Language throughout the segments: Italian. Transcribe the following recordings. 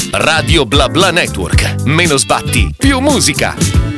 Radio Bla Bla Network. Meno sbatti, più musica.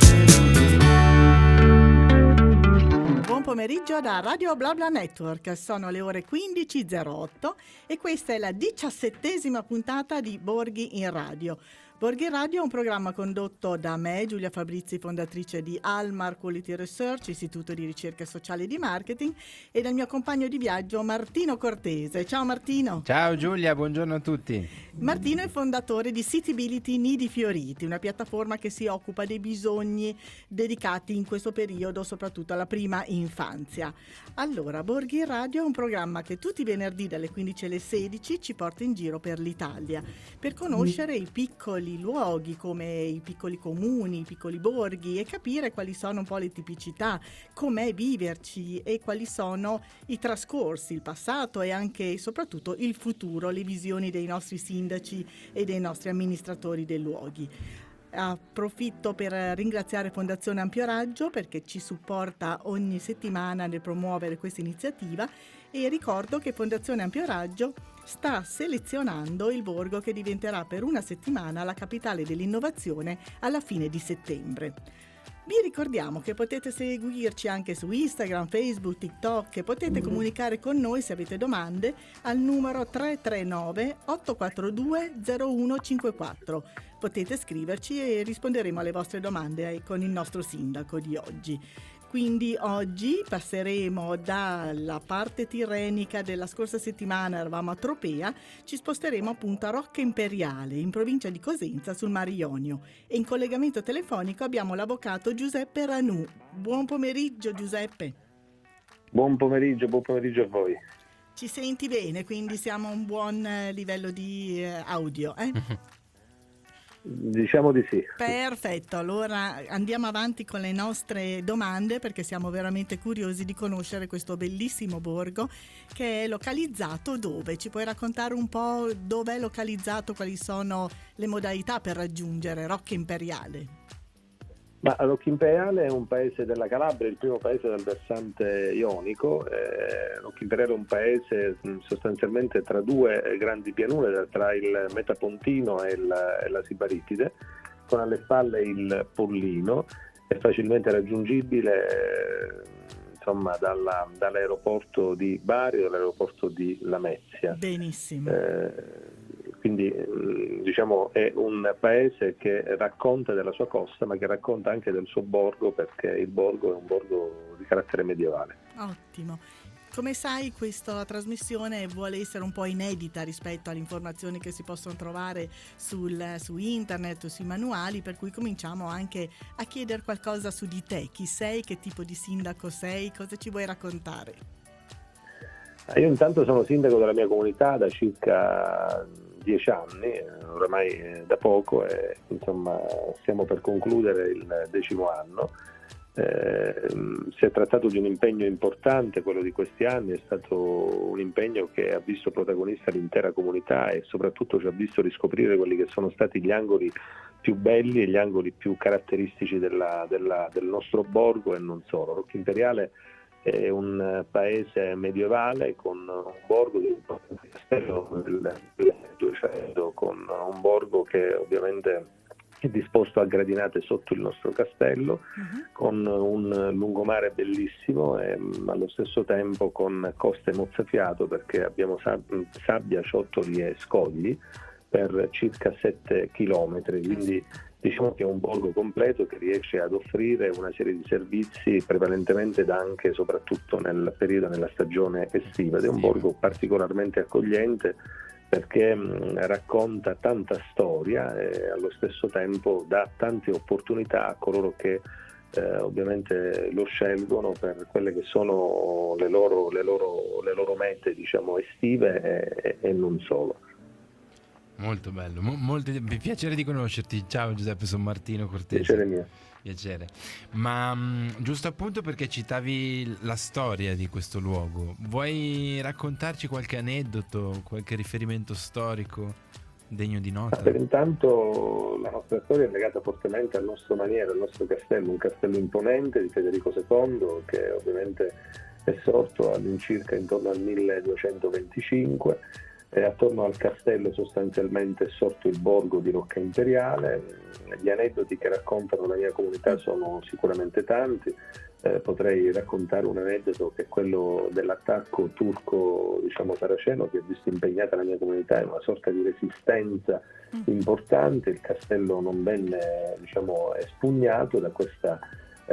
Buon pomeriggio da Radio Bla Bla Network. Sono le ore 15.08 e questa è la 17ª puntata di Borghi in Radio. Borghi in Radio è un programma condotto da me, Giulia Fabrizi, fondatrice di Almar Quality Research, istituto di ricerca sociale e di marketing, e dal mio compagno di viaggio Martino Cortese. Ciao Martino. Ciao Giulia, buongiorno a tutti. Martino è fondatore di Citybility Nidi Fioriti, una piattaforma che si occupa dei bisogni dedicati in questo periodo soprattutto alla prima infanzia. Allora, Borghi in Radio è un programma che tutti i venerdì dalle 15 alle 16 ci porta in giro per l'Italia per conoscere i piccoli luoghi come i piccoli comuni, i piccoli borghi e capire quali sono un po' le tipicità, com'è viverci e quali sono i trascorsi, il passato e anche e soprattutto il futuro, le visioni dei nostri sindaci e dei nostri amministratori dei luoghi. Approfitto per ringraziare Fondazione Ampio Raggio perché ci supporta ogni settimana nel promuovere questa iniziativa e ricordo che Fondazione Ampio Raggio sta selezionando il borgo che diventerà per una settimana la capitale dell'innovazione alla fine di settembre. Vi ricordiamo che potete seguirci anche su Instagram, Facebook, TikTok e potete comunicare con noi se avete domande al numero 339 842 0154. Potete scriverci e risponderemo alle vostre domande con il nostro sindaco di oggi. Quindi oggi passeremo dalla parte tirrenica della scorsa settimana, eravamo a Tropea, ci sposteremo appunto a Rocca Imperiale, in provincia di Cosenza, sul Mar Ionio. E in collegamento telefonico abbiamo l'avvocato Giuseppe Ranù. Buon pomeriggio Giuseppe. Buon pomeriggio a voi. Ci senti bene, quindi siamo a un buon livello di audio, Diciamo di sì. Perfetto, allora andiamo avanti con le nostre domande perché siamo veramente curiosi di conoscere questo bellissimo borgo che è localizzato dove? Ci puoi raccontare un po' dove è localizzato, quali sono le modalità per raggiungere Rocca Imperiale? Ma Rocca Imperiale è un paese della Calabria, il primo paese del versante ionico. Rocca Imperiale è un paese sostanzialmente tra due grandi pianure, tra il Metapontino e la Sibaritide, con alle spalle il Pollino. È facilmente raggiungibile insomma dall'aeroporto di Bari o dall'aeroporto di Lamezia. Benissimo. Quindi diciamo è un paese che racconta della sua costa ma che racconta anche del suo borgo perché il borgo è un borgo di carattere medievale. Ottimo. Come sai questa trasmissione vuole essere un po' inedita rispetto alle informazioni che si possono trovare su internet o sui manuali, per cui cominciamo anche a chiedere qualcosa su di te. Chi sei, che tipo di sindaco sei, cosa ci vuoi raccontare? Io intanto sono sindaco della mia comunità da circa 10 anni, oramai da poco, e insomma stiamo per concludere il 10° anno. Si è trattato di un impegno importante, quello di questi anni, è stato un impegno che ha visto protagonista l'intera comunità e soprattutto ci ha visto riscoprire quelli che sono stati gli angoli più belli e gli angoli più caratteristici del nostro borgo e non solo. Rocca Imperiale è un paese medievale con un borgo di un castello del 200, con un borgo che ovviamente è disposto a gradinate sotto il nostro castello, con un lungomare bellissimo e allo stesso tempo con coste mozzafiato perché abbiamo sabbia, ciottoli e scogli per circa 7 chilometri, quindi diciamo che è un borgo completo che riesce ad offrire una serie di servizi prevalentemente anche e soprattutto nel periodo, nella stagione estiva, ed è un borgo particolarmente accogliente perché racconta tanta storia e allo stesso tempo dà tante opportunità a coloro che ovviamente lo scelgono per quelle che sono le loro mete, diciamo, estive e non solo. Molto bello, piacere di conoscerti. Ciao Giuseppe, sono Martino Cortese. Piacere mio. Piacere. Ma giusto appunto perché citavi la storia di questo luogo, vuoi raccontarci qualche aneddoto, qualche riferimento storico degno di nota? Per intanto la nostra storia è legata fortemente al nostro maniero, al nostro castello, un castello imponente di Federico II che ovviamente è sorto all'incirca intorno al 1225. Attorno al castello sostanzialmente è sorto il borgo di Rocca Imperiale. Gli aneddoti che raccontano la mia comunità sono sicuramente tanti. Potrei raccontare un aneddoto che è quello dell'attacco turco, saraceno, che ha visto impegnata la mia comunità in una sorta di resistenza importante. Il castello non venne espugnato da questa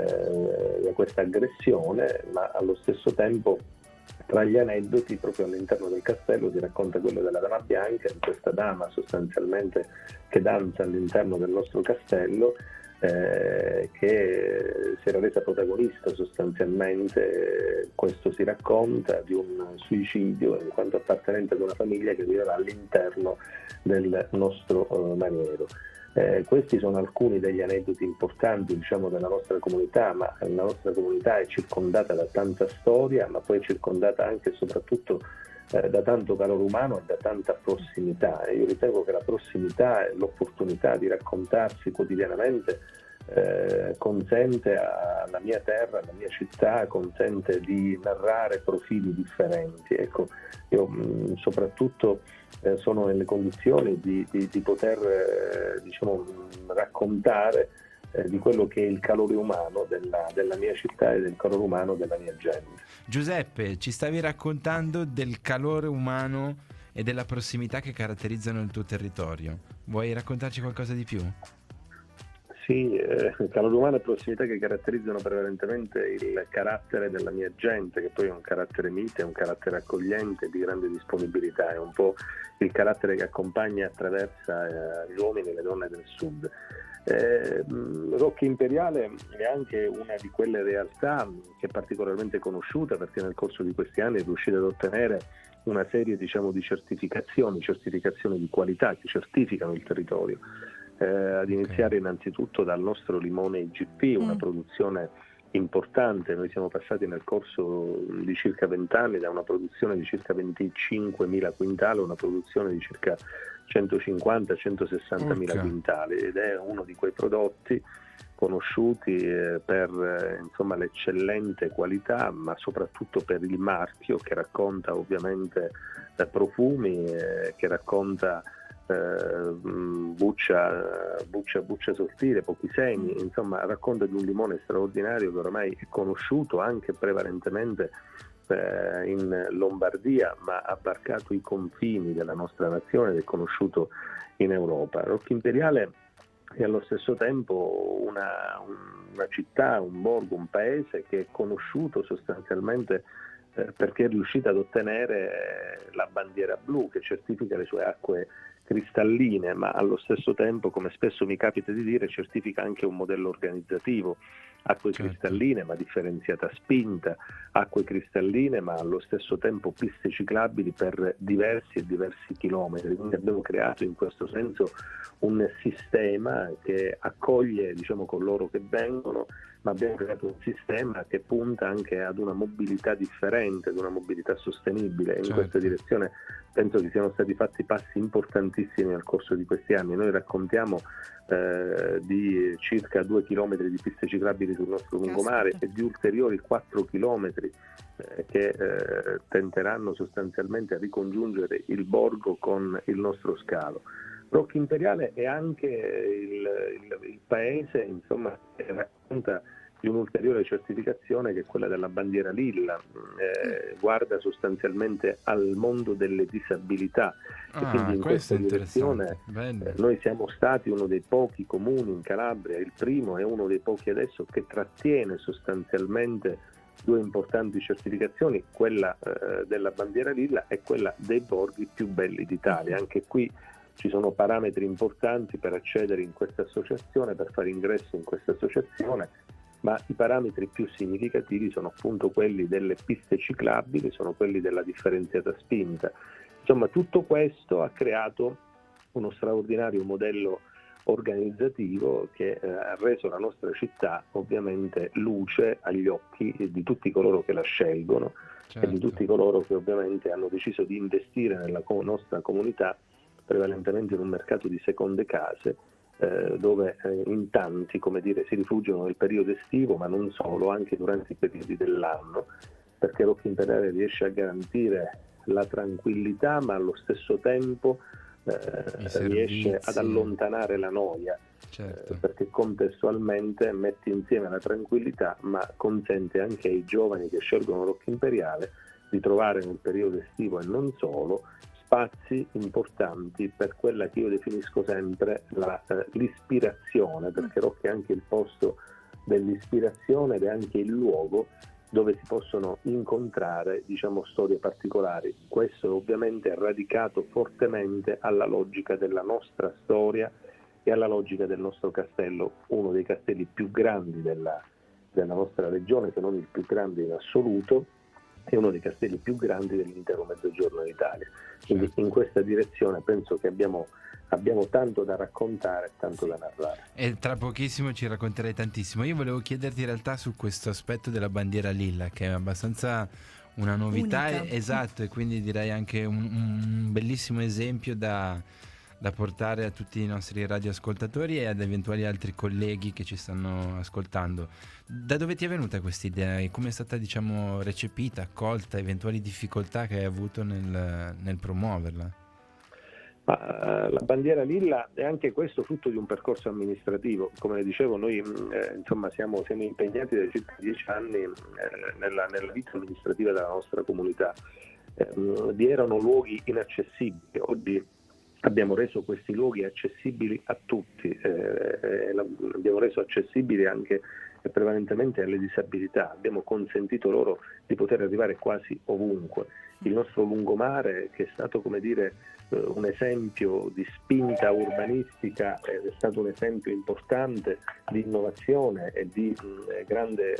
aggressione, ma allo stesso tempo tra gli aneddoti proprio all'interno del castello si racconta quello della Dama Bianca, di questa dama sostanzialmente che danza all'interno del nostro castello, che si era resa protagonista sostanzialmente, questo si racconta, di un suicidio in quanto appartenente ad una famiglia che viveva all'interno del nostro maniero. Questi sono alcuni degli aneddoti importanti della nostra comunità, ma la nostra comunità è circondata da tanta storia, ma poi è circondata anche e soprattutto da tanto calore umano e da tanta prossimità. E io ritengo che la prossimità e l'opportunità di raccontarsi quotidianamente consente alla mia terra, alla mia città, consente di narrare profili differenti. Ecco, io soprattutto sono nelle condizioni di poter raccontare di quello che è il calore umano della mia città e del calore umano della mia gente. Giuseppe, ci stavi raccontando del calore umano e della prossimità che caratterizzano il tuo territorio. Vuoi raccontarci qualcosa di più? Sì, il calore umano e prossimità che caratterizzano prevalentemente il carattere della mia gente, che poi è un carattere mite, è un carattere accogliente, di grande disponibilità, è un po' il carattere che accompagna e attraversa gli uomini e le donne del sud. Rocca Imperiale è anche una di quelle realtà che è particolarmente conosciuta, perché nel corso di questi anni è riuscita ad ottenere una serie di certificazioni di qualità che certificano il territorio. Ad iniziare innanzitutto dal nostro limone IGP, una produzione importante. Noi siamo passati nel corso di circa 20 anni da una produzione di circa 25.000 quintali a una produzione di circa 150-160.000 quintali, ed è uno di quei prodotti conosciuti per l'eccellente qualità, ma soprattutto per il marchio che racconta ovviamente profumi, che racconta buccia sottile, pochi semi, insomma racconta di un limone straordinario che ormai è conosciuto anche prevalentemente in Lombardia, ma ha varcato i confini della nostra nazione ed è conosciuto in Europa. Rocca Imperiale è allo stesso tempo una città, un borgo, un paese che è conosciuto sostanzialmente perché è riuscita ad ottenere la bandiera blu, che certifica le sue acque cristalline, ma allo stesso tempo, come spesso mi capita di dire, certifica anche un modello organizzativo. Acque cristalline ma differenziata spinta, acque cristalline ma allo stesso tempo piste ciclabili per diversi chilometri. Quindi abbiamo creato in questo senso un sistema che accoglie coloro che vengono, ma abbiamo creato un sistema che punta anche ad una mobilità differente, ad una mobilità sostenibile. In questa direzione penso che siano stati fatti passi importantissimi nel corso di questi anni. Noi raccontiamo di circa 2 chilometri di piste ciclabili sul nostro lungomare e di ulteriori 4 chilometri che tenteranno sostanzialmente a ricongiungere il borgo con il nostro scalo. Rocca Imperiale è anche il paese, che racconta di un'ulteriore certificazione, che è quella della bandiera lilla, guarda sostanzialmente al mondo delle disabilità, e quindi in questa direzione noi siamo stati uno dei pochi comuni in Calabria, il primo e uno dei pochi adesso, che trattiene sostanzialmente 2 importanti certificazioni, quella della bandiera lilla e quella dei borghi più belli d'Italia. Anche qui ci sono parametri importanti per accedere in questa associazione, per fare ingresso in questa associazione, ma i parametri più significativi sono appunto quelli delle piste ciclabili, sono quelli della differenziata spinta. Insomma, tutto questo ha creato uno straordinario modello organizzativo che ha reso la nostra città ovviamente luce agli occhi di tutti coloro che la scelgono e di tutti coloro che ovviamente hanno deciso di investire nella nostra comunità, prevalentemente in un mercato di seconde case, dove in tanti, si rifugiano nel periodo estivo, ma non solo, anche durante i periodi dell'anno, perché Rocca Imperiale riesce a garantire la tranquillità, ma allo stesso tempo riesce ad allontanare la noia, certo. perché contestualmente mette insieme la tranquillità, ma consente anche ai giovani che scelgono Rocca Imperiale di trovare nel periodo estivo e non solo spazi importanti per quella che io definisco sempre l'ispirazione, perché Rocca è anche il posto dell'ispirazione ed è anche il luogo dove si possono incontrare, diciamo, storie particolari. Questo ovviamente è radicato fortemente alla logica della nostra storia e alla logica del nostro castello, uno dei castelli più grandi della nostra regione, se non il più grande in assoluto, è uno dei castelli più grandi dell'intero Mezzogiorno d'Italia. Quindi in questa direzione penso che abbiamo tanto da raccontare, tanto da narrare. E tra pochissimo ci racconterai tantissimo. Io volevo chiederti in realtà su questo aspetto della bandiera lilla, che è abbastanza una novità, esatto, e quindi direi anche un bellissimo esempio da portare a tutti i nostri radioascoltatori e ad eventuali altri colleghi che ci stanno ascoltando. Da dove ti è venuta questa idea e come è stata, diciamo, recepita, accolta, eventuali difficoltà che hai avuto nel promuoverla? Ma la bandiera lilla è anche questo frutto di un percorso amministrativo. Come dicevo, noi insomma siamo impegnati da circa 10 anni nella vita amministrativa della nostra comunità. Vi erano luoghi inaccessibili. Oggi abbiamo reso questi luoghi accessibili a tutti, abbiamo reso accessibili anche prevalentemente alle disabilità, abbiamo consentito loro di poter arrivare quasi ovunque. Il nostro lungomare, che è stato, come dire, un esempio di spinta urbanistica, è stato un esempio importante di innovazione e di grande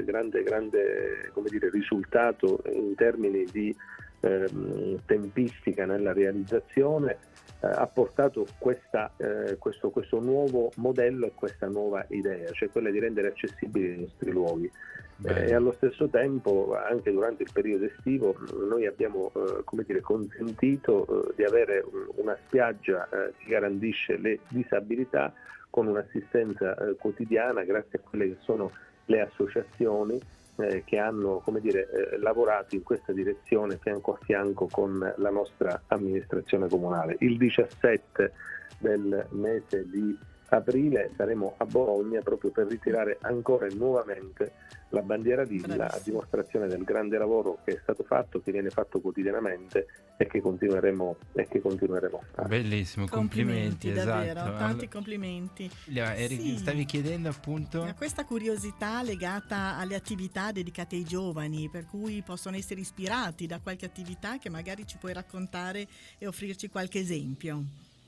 come dire, risultato in termini di tempistica nella realizzazione, ha portato questo nuovo modello e questa nuova idea, cioè quella di rendere accessibili i nostri luoghi. E allo stesso tempo, anche durante il periodo estivo, noi abbiamo come dire, consentito di avere una spiaggia che garantisce le disabilità con un'assistenza quotidiana grazie a quelle che sono le associazioni che hanno, come dire, lavorato in questa direzione fianco a fianco con la nostra amministrazione comunale. Il 17 del mese di aprile saremo a Bologna proprio per ritirare ancora e nuovamente la bandiera lilla, a dimostrazione del grande lavoro che è stato fatto, che viene fatto quotidianamente e che continueremo a fare. Bellissimo, complimenti, davvero, esatto. tanti complimenti. Sì. Stavi chiedendo appunto a questa curiosità legata alle attività dedicate ai giovani, per cui possono essere ispirati da qualche attività che magari ci puoi raccontare e offrirci qualche esempio.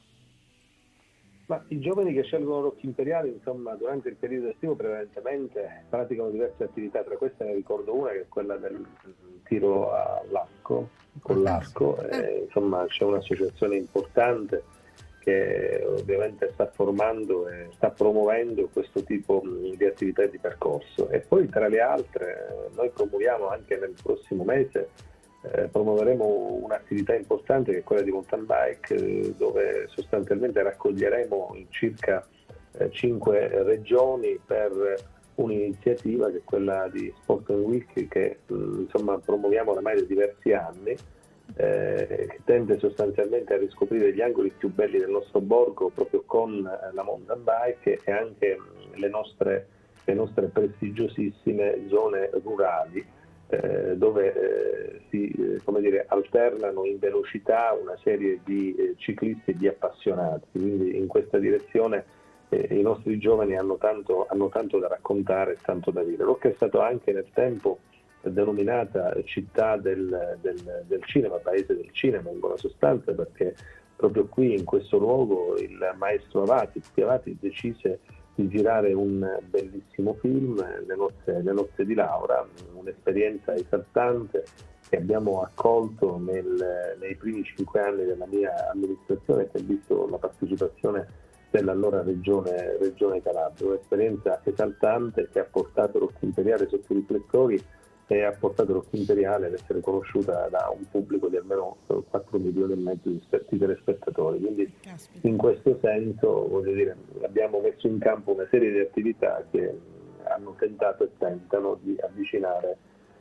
Ma i giovani che scelgono Rocca Imperiale, insomma, durante il periodo estivo prevalentemente praticano diverse attività. Tra queste ne ricordo una che è quella del tiro all'arco, con l'arco. Insomma, c'è un'associazione importante che ovviamente sta formando e sta promuovendo questo tipo di attività e di percorso. E poi tra le altre noi promuoviamo anche nel prossimo mese promuoveremo un'attività importante che è quella di mountain bike, dove sostanzialmente raccoglieremo in circa 5 regioni per un'iniziativa che è quella di Sport and Week, che insomma promuoviamo oramai da diversi anni, che tende sostanzialmente a riscoprire gli angoli più belli del nostro borgo proprio con la mountain bike e anche le nostre prestigiosissime zone rurali, dove si come dire, alternano in velocità una serie di ciclisti e di appassionati. Quindi in questa direzione i nostri giovani hanno tanto da raccontare e tanto da dire. Rocca è stato anche nel tempo denominata città del cinema, paese del cinema in buona sostanza, perché proprio qui in questo luogo il maestro Avati decise di girare un bellissimo film, Le nozze di Laura, un'esperienza esaltante che abbiamo accolto nei primi 5 anni della mia amministrazione, che ha visto la partecipazione dell'allora regione Calabria, un'esperienza esaltante che ha portato Rocca Imperiale sotto i riflettori e ha portato Rocca Imperiale ad essere conosciuta da un pubblico di almeno 4,5 milioni di telespettatori. Quindi in questo senso, voglio dire, abbiamo messo in campo una serie di attività che hanno tentato e tentano di avvicinare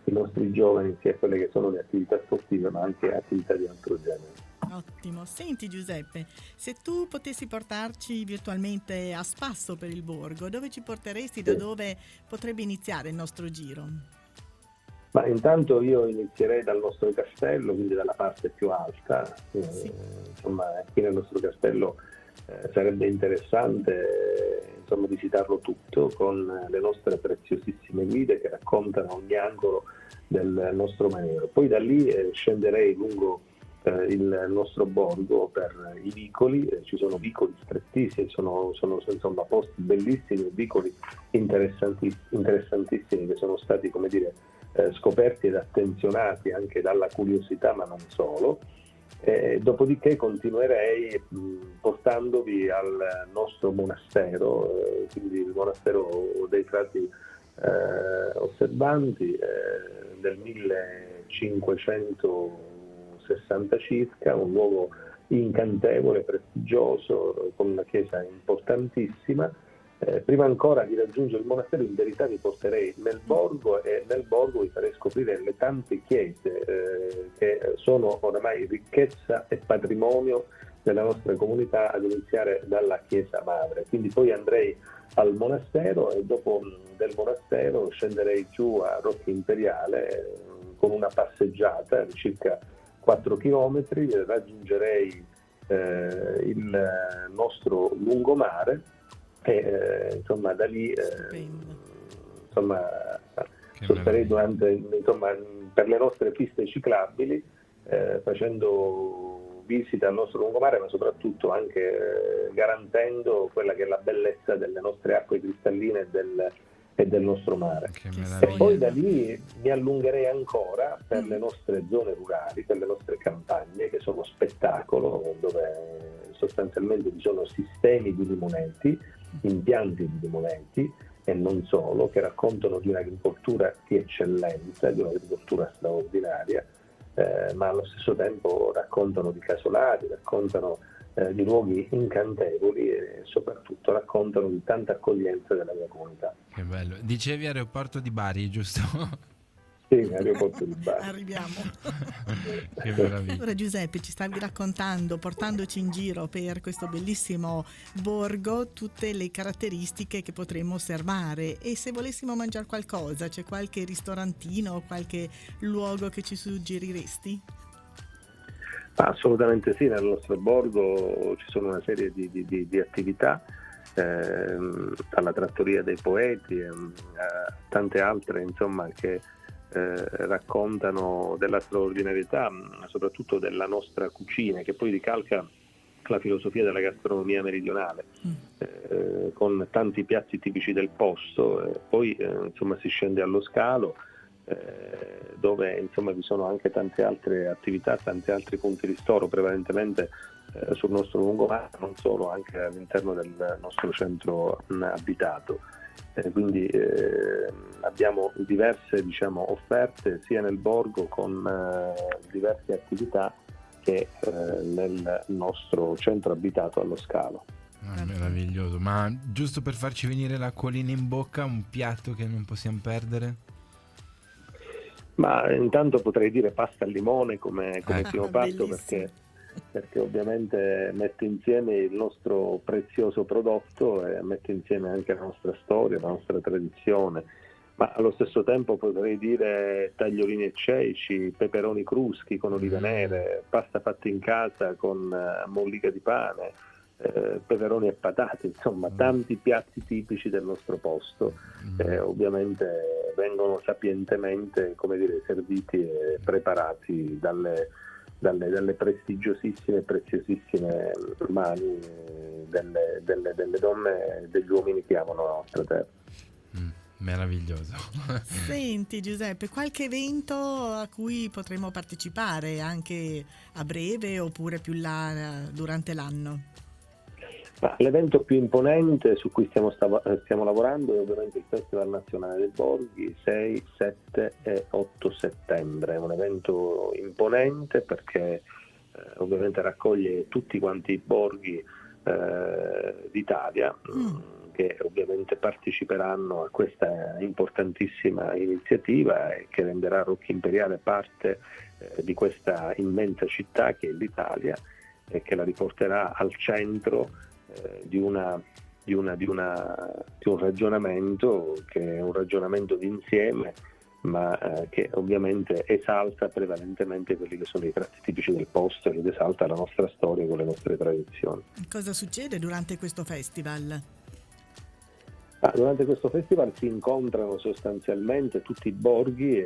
i nostri giovani sia quelle che sono le attività sportive, ma anche attività di altro genere. Ottimo. Senti Giuseppe, se tu potessi portarci virtualmente a spasso per il borgo, dove ci porteresti, da dove potrebbe iniziare il nostro giro? Ma intanto io inizierei dal nostro castello, quindi dalla parte più alta. Sì. Insomma, qui nel nostro castello sarebbe interessante visitarlo tutto con le nostre preziosissime guide che raccontano ogni angolo del nostro maniero. Poi da lì scenderei lungo il nostro borgo per i vicoli, ci sono vicoli strettissimi, sono insomma posti bellissimi, vicoli interessantissimi che sono stati, come dire, scoperti ed attenzionati anche dalla curiosità, ma non solo. Dopodiché continuerei portandovi al nostro monastero, quindi il monastero dei frati osservanti del 1560 circa, un luogo incantevole, prestigioso, con una chiesa importantissima. Prima ancora di raggiungere il monastero, in verità vi porterei nel borgo, e nel borgo vi farei scoprire le tante chiese che sono oramai ricchezza e patrimonio della nostra comunità, ad iniziare dalla chiesa madre. Quindi poi andrei al monastero e dopo del monastero scenderei giù a Rocca Imperiale con una passeggiata di circa 4 chilometri, raggiungerei il nostro lungomare e insomma da lì sosterrei per le nostre piste ciclabili, facendo visita al nostro lungomare, ma soprattutto anche garantendo quella che è la bellezza delle nostre acque cristalline e del nostro mare. E poi da lì mi allungherei ancora per le nostre zone rurali, per le nostre campagne, che sono spettacolo, dove sostanzialmente ci sono sistemi di limoneti, impianti di limoneti e non solo, che raccontano di un'agricoltura di eccellenza, di un'agricoltura straordinaria, ma allo stesso tempo raccontano di casolari, raccontano di luoghi incantevoli e soprattutto raccontano di tanta accoglienza della mia comunità. Che bello. Dicevi aeroporto di Bari, giusto? Sì, aeroporto di Bari. Arriviamo. Che meraviglia. Allora Giuseppe, ci stavi raccontando, portandoci in giro per questo bellissimo borgo, tutte le caratteristiche che potremmo osservare, e se volessimo mangiare qualcosa, c'è qualche ristorantino, qualche luogo che ci suggeriresti? Assolutamente sì, nel nostro borgo ci sono una serie di attività, dalla trattoria dei poeti a tante altre, insomma, che raccontano della straordinarietà, soprattutto della nostra cucina, che poi ricalca la filosofia della gastronomia meridionale, con tanti piatti tipici del posto. Poi si scende allo scalo, dove insomma vi sono anche tante altre attività, tanti altri punti di ristoro, prevalentemente sul nostro lungomare, non solo, anche all'interno del nostro centro abitato. Quindi abbiamo diverse offerte sia nel borgo con diverse attività che nel nostro centro abitato allo scalo. Meraviglioso. Ma giusto per farci venire l'acquolina in bocca, un piatto che non possiamo perdere? Ma intanto potrei dire pasta al limone come primo pasto, perché ovviamente mette insieme il nostro prezioso prodotto e mette insieme anche la nostra storia, la nostra tradizione, ma allo stesso tempo potrei dire tagliolini e ceci, peperoni cruschi con olive nere, pasta fatta in casa con mollica di pane, peperoni e patate, insomma tanti piatti tipici del nostro posto. Ovviamente vengono sapientemente, serviti e preparati dalle prestigiosissime e preziosissime mani delle donne e degli uomini che amano la nostra terra. Meraviglioso. Senti Giuseppe, qualche evento a cui potremo partecipare anche a breve oppure più là durante l'anno? Ma l'evento più imponente su cui stiamo lavorando è ovviamente il Festival Nazionale dei Borghi, 6, 7 e 8 settembre. È un evento imponente perché ovviamente raccoglie tutti quanti i borghi d'Italia, che ovviamente parteciperanno a questa importantissima iniziativa e che renderà Rocca Imperiale parte di questa immensa città che è l'Italia e che la riporterà al centro di un ragionamento che è un ragionamento d'insieme, ma che ovviamente esalta prevalentemente quelli che sono i tratti tipici del posto ed esalta la nostra storia con le nostre tradizioni. Cosa succede durante questo festival? Durante questo festival si incontrano sostanzialmente tutti i borghi,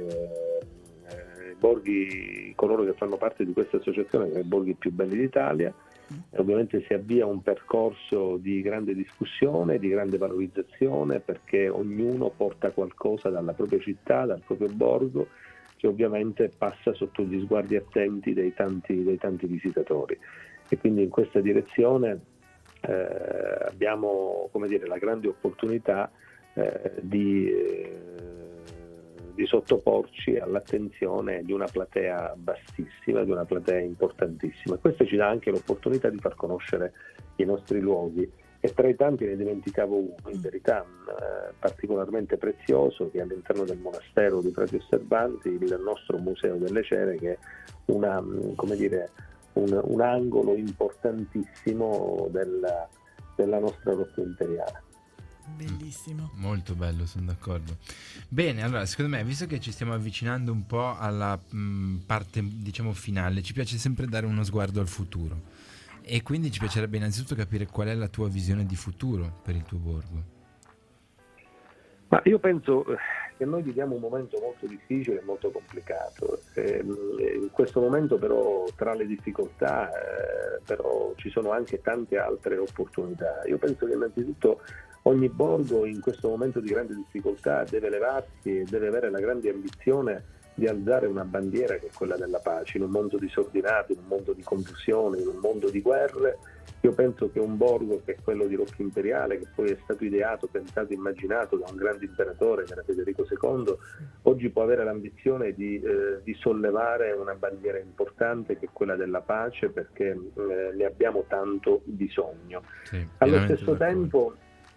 coloro che fanno parte di questa associazione, che sono i borghi più belli d'Italia. E ovviamente si avvia un percorso di grande discussione, di grande valorizzazione, perché ognuno porta qualcosa dalla propria città, dal proprio borgo, che ovviamente passa sotto gli sguardi attenti dei tanti visitatori. E quindi in questa direzione abbiamo, come dire, la grande opportunità di sottoporci all'attenzione di una platea vastissima, di una platea importantissima. Questo ci dà anche l'opportunità di far conoscere i nostri luoghi, e tra i tanti ne dimenticavo uno, in verità particolarmente prezioso, che è all'interno del monastero di Frati Osservanti, il nostro Museo delle Cere, che è un angolo importantissimo della nostra Rocca Imperiale. Bellissimo. Molto bello, sono d'accordo. Bene, allora secondo me, visto che ci stiamo avvicinando un po' alla parte, diciamo, finale, ci piace sempre dare uno sguardo al futuro, e quindi ci piacerebbe innanzitutto capire qual è la tua visione di futuro per il tuo borgo. Ma io penso che noi viviamo un momento molto difficile e molto complicato. In questo momento però, tra le difficoltà, però ci sono anche tante altre opportunità. Io penso che innanzitutto ogni borgo in questo momento di grande difficoltà deve levarsi e deve avere la grande ambizione di alzare una bandiera che è quella della pace, in un mondo disordinato, in un mondo di confusione, in un mondo di guerre. Io penso che un borgo che è quello di Rocca Imperiale, che poi è stato ideato, pensato, immaginato da un grande imperatore che era Federico II, oggi può avere l'ambizione di sollevare una bandiera importante che è quella della pace, perché ne abbiamo tanto bisogno. Sì, allo stesso tempo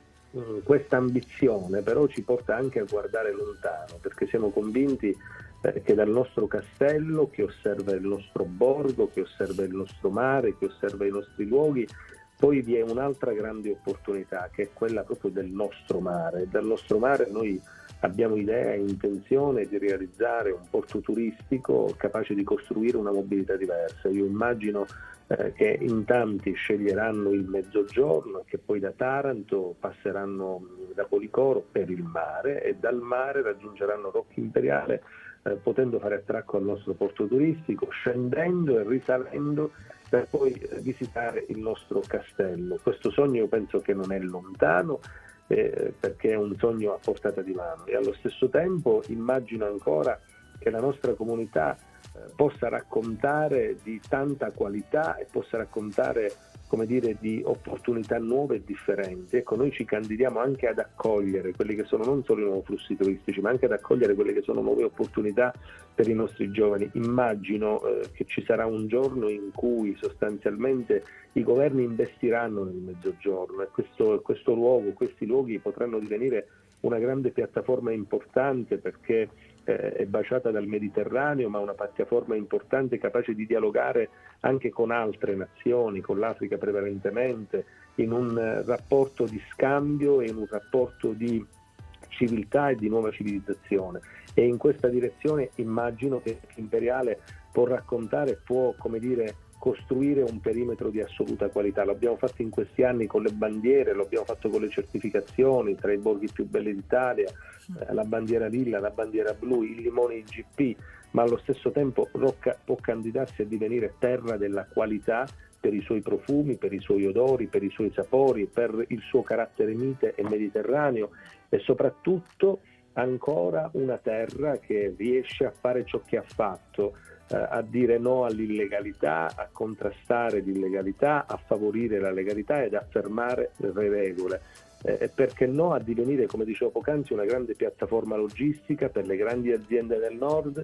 questa ambizione però ci porta anche a guardare lontano, perché siamo convinti che dal nostro castello, che osserva il nostro borgo, che osserva il nostro mare, che osserva i nostri luoghi, poi vi è un'altra grande opportunità, che è quella proprio del nostro mare. Dal nostro mare noi abbiamo idea e intenzione di realizzare un porto turistico capace di costruire una mobilità diversa. Io immagino che in tanti sceglieranno il mezzogiorno, che poi da Taranto passeranno da Policoro per il mare, e dal mare raggiungeranno Rocca Imperiale, potendo fare attracco al nostro porto turistico, scendendo e risalendo per poi visitare il nostro castello. Questo sogno io penso che non è lontano, perché è un sogno a portata di mano, e allo stesso tempo immagino ancora che la nostra comunità possa raccontare di tanta qualità e possa raccontare, come dire, di opportunità nuove e differenti. Ecco, noi ci candidiamo anche ad accogliere quelli che sono non solo i nuovi flussi turistici, ma anche ad accogliere quelle che sono nuove opportunità per i nostri giovani. Immagino che ci sarà un giorno in cui sostanzialmente i governi investiranno nel Mezzogiorno, e questo luogo, questi luoghi potranno divenire una grande piattaforma importante, perché è baciata dal Mediterraneo, ma una piattaforma importante capace di dialogare anche con altre nazioni, con l'Africa prevalentemente, in un rapporto di scambio e in un rapporto di civiltà e di nuova civilizzazione. E in questa direzione immagino che Imperiale può raccontare, può, come dire, costruire un perimetro di assoluta qualità. L'abbiamo fatto in questi anni con le bandiere, lo abbiamo fatto con le certificazioni tra i borghi più belli d'Italia, la bandiera lilla, la bandiera blu, il limone IGP, ma allo stesso tempo Rocca può candidarsi a divenire terra della qualità per i suoi profumi, per i suoi odori, per i suoi sapori, per il suo carattere mite e mediterraneo, e soprattutto ancora una terra che riesce a fare ciò che ha fatto, a dire no all'illegalità, a contrastare l'illegalità, a favorire la legalità ed affermare le regole. Perché no a divenire, come dicevo poc'anzi, una grande piattaforma logistica per le grandi aziende del nord,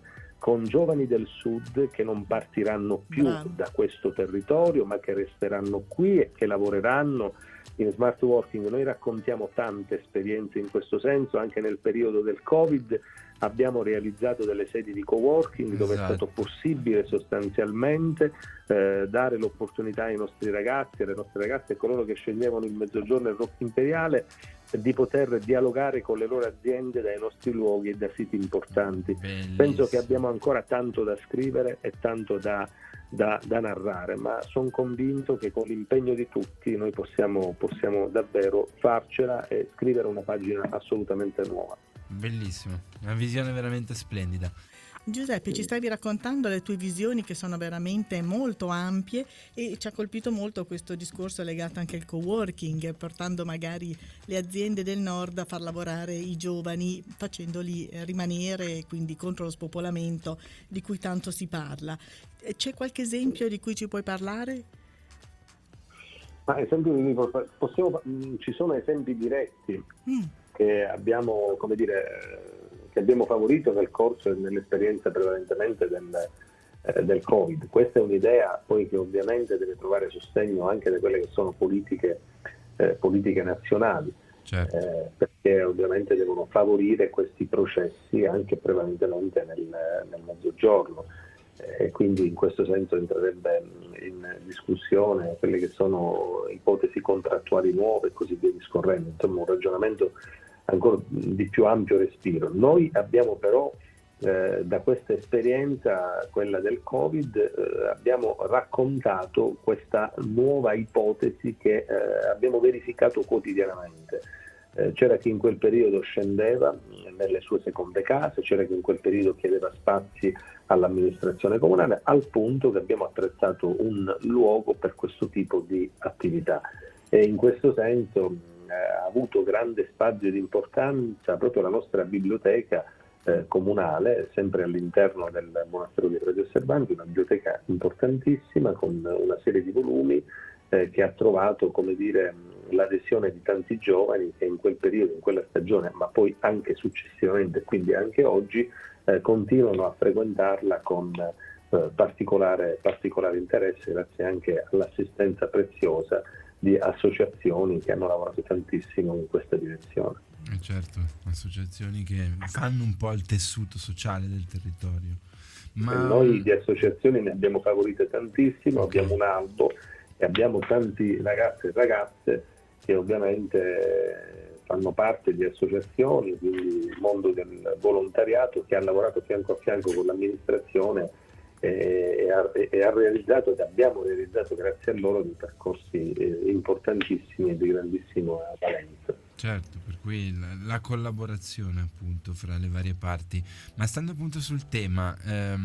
con giovani del sud che non partiranno più da questo territorio, ma che resteranno qui e che lavoreranno in smart working. Noi raccontiamo tante esperienze in questo senso. Anche nel periodo del Covid abbiamo realizzato delle sedi di coworking dove è stato possibile sostanzialmente dare l'opportunità ai nostri ragazzi, alle nostre ragazze e coloro che sceglievano il Mezzogiorno e il Rock Imperiale di poter dialogare con le loro aziende dai nostri luoghi e da siti importanti. Bellissimo. Penso che abbiamo ancora tanto da scrivere e tanto da narrare, ma sono convinto che con l'impegno di tutti noi possiamo davvero farcela e scrivere una pagina assolutamente nuova. Bellissimo, una visione veramente splendida. Giuseppe, ci stavi raccontando le tue visioni che sono veramente molto ampie, e ci ha colpito molto questo discorso legato anche al coworking, portando magari le aziende del nord a far lavorare i giovani, facendoli rimanere, quindi contro lo spopolamento di cui tanto si parla. C'è qualche esempio di cui ci puoi parlare? Ma ci sono esempi diretti che abbiamo, come dire, che abbiamo favorito nel corso e nell'esperienza prevalentemente del Covid. Questa è un'idea poi che ovviamente deve trovare sostegno anche da quelle che sono politiche nazionali, certo. Perché ovviamente devono favorire questi processi anche prevalentemente nel Mezzogiorno. E quindi in questo senso entrerebbe in discussione quelle che sono ipotesi contrattuali nuove e così via discorrendo, insomma un ragionamento ancora di più ampio respiro. Noi abbiamo però da questa esperienza, quella del Covid, abbiamo raccontato questa nuova ipotesi che abbiamo verificato quotidianamente. C'era chi in quel periodo scendeva nelle sue seconde case, c'era chi in quel periodo chiedeva spazi all'amministrazione comunale, al punto che abbiamo attrezzato un luogo per questo tipo di attività. E in questo senso ha avuto grande spazio di importanza proprio la nostra biblioteca comunale, sempre all'interno del monastero dei Frati Osservanti, una biblioteca importantissima con una serie di volumi che ha trovato, come dire, l'adesione di tanti giovani che in quel periodo, in quella stagione, ma poi anche successivamente, quindi anche oggi, continuano a frequentarla con particolare interesse, grazie anche all'assistenza preziosa di associazioni che hanno lavorato tantissimo in questa direzione. Certo, associazioni che fanno un po' il tessuto sociale del territorio. Ma noi di associazioni ne abbiamo favorite tantissimo, abbiamo un albo e abbiamo tanti ragazzi e ragazze che ovviamente fanno parte di associazioni, quindi il mondo del volontariato, che ha lavorato fianco a fianco con l'amministrazione e ha realizzato, che abbiamo realizzato grazie a loro, dei percorsi importantissimi e di grandissima valenza. certo, per cui la collaborazione appunto fra le varie parti. Ma stando appunto sul tema,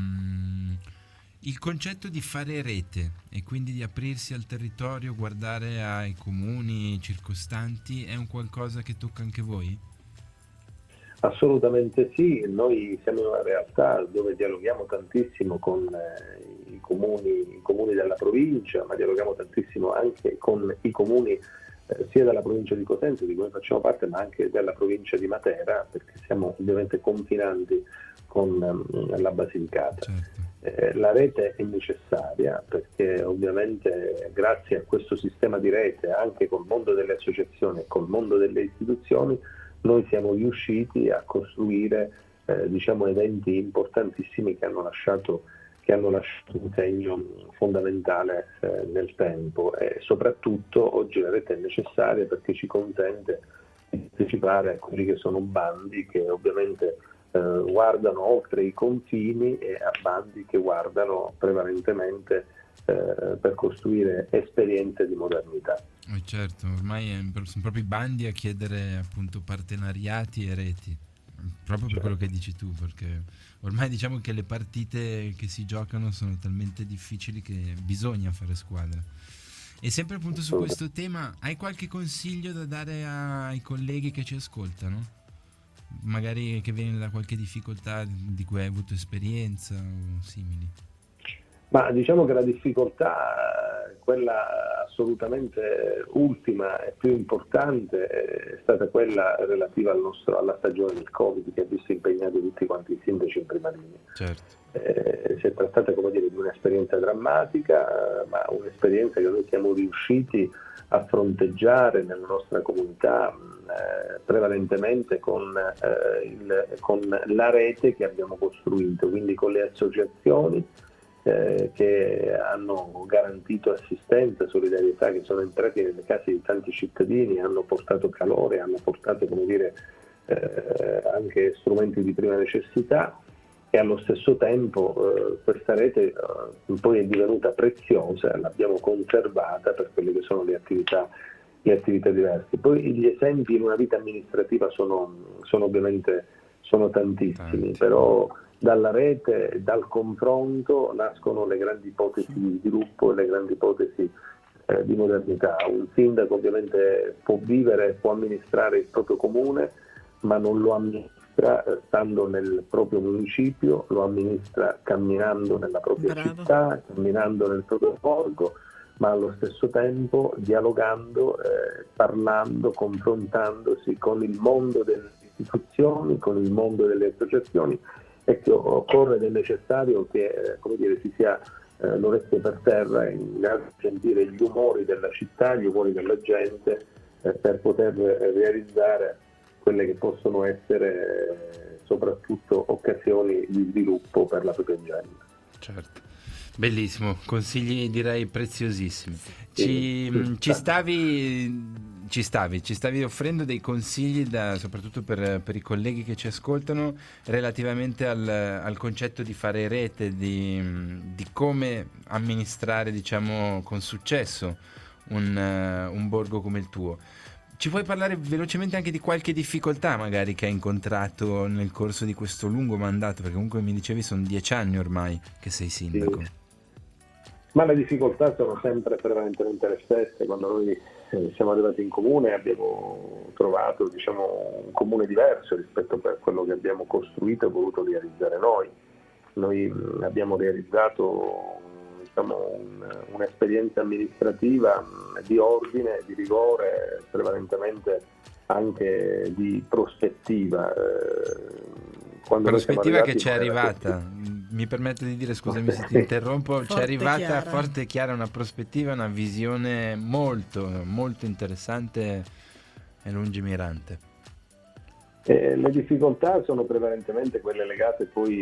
il concetto di fare rete e quindi di aprirsi al territorio, guardare ai comuni circostanti, è un qualcosa che tocca anche voi? Assolutamente sì, noi siamo in una realtà dove dialoghiamo tantissimo con i comuni della provincia, ma dialoghiamo tantissimo anche con i comuni sia della provincia di Cosenza, di cui facciamo parte, ma anche della provincia di Matera, perché siamo ovviamente confinanti con la Basilicata. Certo. La rete è necessaria perché ovviamente grazie a questo sistema di rete, anche col mondo delle associazioni e col mondo delle istituzioni, noi siamo riusciti a costruire eventi importantissimi che hanno lasciato un segno fondamentale nel tempo, e soprattutto oggi la rete è necessaria perché ci consente di partecipare a quelli che sono bandi che ovviamente guardano oltre i confini e a bandi che guardano prevalentemente per costruire esperienze di modernità. Certo, ormai sono proprio i bandi a chiedere appunto partenariati e reti, proprio per quello che dici tu, perché ormai diciamo che le partite che si giocano sono talmente difficili che bisogna fare squadra. E sempre appunto su questo tema, hai qualche consiglio da dare ai colleghi che ci ascoltano? Magari che viene da qualche difficoltà di cui hai avuto esperienza o simili? Ma diciamo che la difficoltà, quella assolutamente ultima e più importante, è stata quella relativa alla stagione del Covid, che ha visto impegnati tutti quanti i sindaci in prima linea. Certo. Si è trattata, come dire, di un'esperienza drammatica, ma un'esperienza che noi siamo riusciti a fronteggiare nella nostra comunità prevalentemente con la rete che abbiamo costruito, quindi con le associazioni che hanno garantito assistenza, solidarietà, che sono entrati nelle case di tanti cittadini, hanno portato calore, hanno portato, come dire, anche strumenti di prima necessità, e allo stesso tempo questa rete poi è divenuta preziosa, l'abbiamo conservata per quelle che sono le attività diverse. Poi gli esempi in una vita amministrativa sono ovviamente tantissimi, però dalla rete, dal confronto nascono le grandi ipotesi di sviluppo e le grandi ipotesi di modernità. Un sindaco ovviamente può amministrare il proprio comune, ma non lo amministra stando nel proprio municipio, lo amministra camminando nella propria città, camminando nel proprio borgo, ma allo stesso tempo dialogando, parlando, confrontandosi con il mondo delle istituzioni, con il mondo delle associazioni, e che occorre ed è necessario che si sia l'orecchio per terra, in grado di sentire gli umori della città, gli umori della gente, per poter realizzare quelle che possono essere soprattutto occasioni di sviluppo per la propria gente. Certo. Bellissimo, consigli direi preziosissimi. Ci stavi offrendo dei consigli soprattutto per i colleghi che ci ascoltano relativamente al concetto di fare rete, di come amministrare, diciamo, con successo un borgo come il tuo. Ci puoi parlare velocemente anche di qualche difficoltà magari che hai incontrato nel corso di questo lungo mandato, perché comunque mi dicevi sono 10 anni ormai che sei sindaco. Sì. Ma le difficoltà sono sempre prevalentemente le stesse. Quando noi siamo arrivati in comune abbiamo trovato, diciamo, un comune diverso rispetto a quello che abbiamo costruito e voluto realizzare noi. Noi abbiamo realizzato, diciamo, un'esperienza amministrativa di ordine, di rigore, prevalentemente anche di prospettiva. Prospettiva che ci è arrivata, mi permetto di dire, scusami se ti interrompo, ci è arrivata forte e chiara una prospettiva, una visione molto, molto interessante e lungimirante. Le difficoltà sono prevalentemente quelle legate poi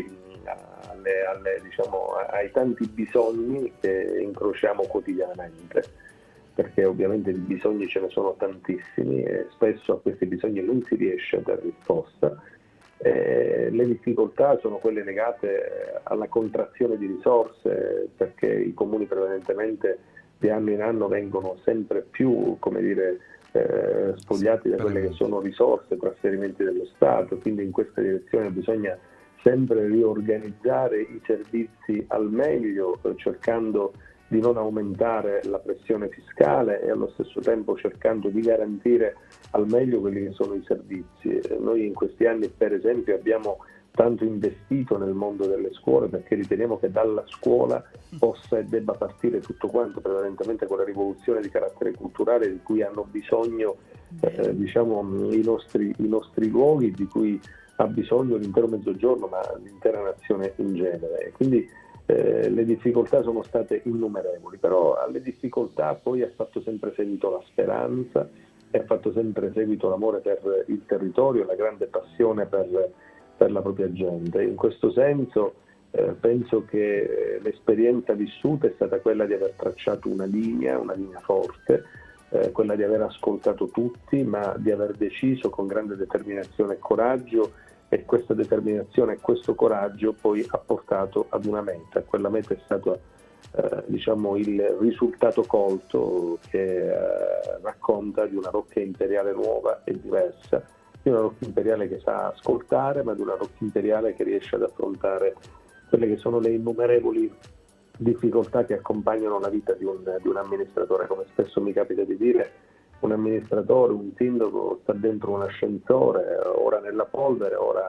ai tanti bisogni che incrociamo quotidianamente, perché ovviamente di bisogni ce ne sono tantissimi e spesso a questi bisogni non si riesce a dare risposta. Le difficoltà sono quelle legate alla contrazione di risorse, perché i comuni prevalentemente di anno in anno vengono sempre più, spogliati da quelle che sono risorse, trasferimenti dello Stato, quindi in questa direzione bisogna sempre riorganizzare i servizi al meglio, cercando di non aumentare la pressione fiscale e allo stesso tempo cercando di garantire al meglio quelli che sono i servizi. Noi in questi anni, per esempio, abbiamo tanto investito nel mondo delle scuole, perché riteniamo che dalla scuola possa e debba partire tutto quanto, prevalentemente con la rivoluzione di carattere culturale di cui hanno bisogno i nostri luoghi, di cui ha bisogno l'intero Mezzogiorno, ma l'intera nazione in genere. E quindi le difficoltà sono state innumerevoli, però alle difficoltà poi ha fatto sempre seguito la speranza e ha fatto sempre seguito l'amore per il territorio, la grande passione per la propria gente. In questo senso penso che l'esperienza vissuta è stata quella di aver tracciato una linea forte, quella di aver ascoltato tutti, ma di aver deciso con grande determinazione e coraggio, e questa determinazione e questo coraggio poi ha portato ad una meta. Quella meta è stato il risultato colto, che racconta di una Rocca Imperiale nuova e diversa, di una Rocca Imperiale che sa ascoltare, ma di una Rocca Imperiale che riesce ad affrontare quelle che sono le innumerevoli difficoltà che accompagnano la vita di un amministratore. Come spesso mi capita di dire, un amministratore, un sindaco sta dentro un ascensore, ora nella polvere, ora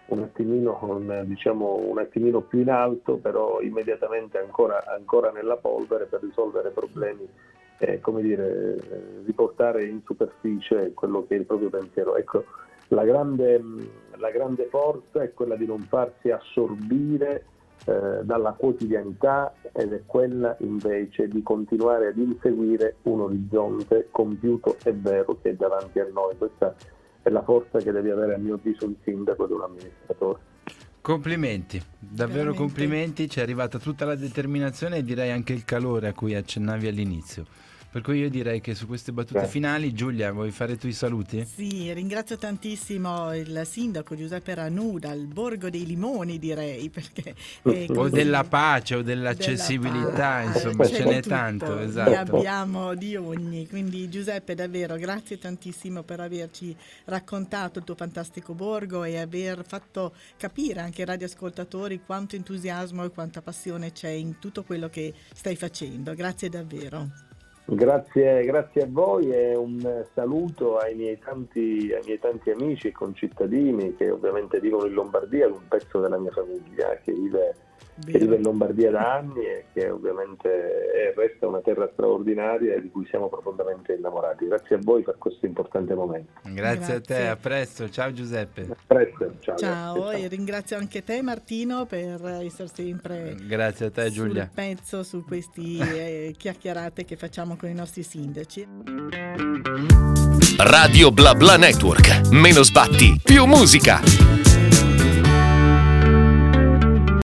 un attimino più in alto, però immediatamente ancora nella polvere per risolvere problemi, riportare in superficie quello che è il proprio pensiero. Ecco, la grande forza è quella di non farsi assorbire dalla quotidianità, ed è quella invece di continuare ad inseguire un orizzonte compiuto e vero che è davanti a noi. Questa è la forza che deve avere, a mio avviso, un sindaco ed un amministratore. Complimenti, davvero Veramente. complimenti, ci è arrivata tutta la determinazione e direi anche il calore a cui accennavi all'inizio. Per cui io direi che su queste battute finali, Giulia, vuoi fare tu i saluti? Sì, ringrazio tantissimo il sindaco Giuseppe Ranù dal Borgo dei Limoni, direi, perché O della pace o dell'accessibilità, insomma, c'è ce di n'è tutto, tanto, ne esatto. abbiamo di ogni. Quindi Giuseppe, davvero grazie tantissimo per averci raccontato il tuo fantastico borgo e aver fatto capire anche ai radioascoltatori quanto entusiasmo e quanta passione c'è in tutto quello che stai facendo. Grazie davvero. Grazie a voi e un saluto ai miei tanti amici e concittadini che ovviamente vivono in Lombardia, un pezzo della mia famiglia che vive in Lombardia da anni e che ovviamente resta una terra straordinaria e di cui siamo profondamente innamorati. Grazie a voi per questo importante momento. Grazie a te, a presto, ciao Giuseppe. A presto, ciao. Ciao, e ringrazio anche te Martino per essere sempre Grazie a te Giulia. sul pezzo su questi chiacchierate che facciamo con i nostri sindaci. Radio Bla Bla Network. Meno sbatti, più musica.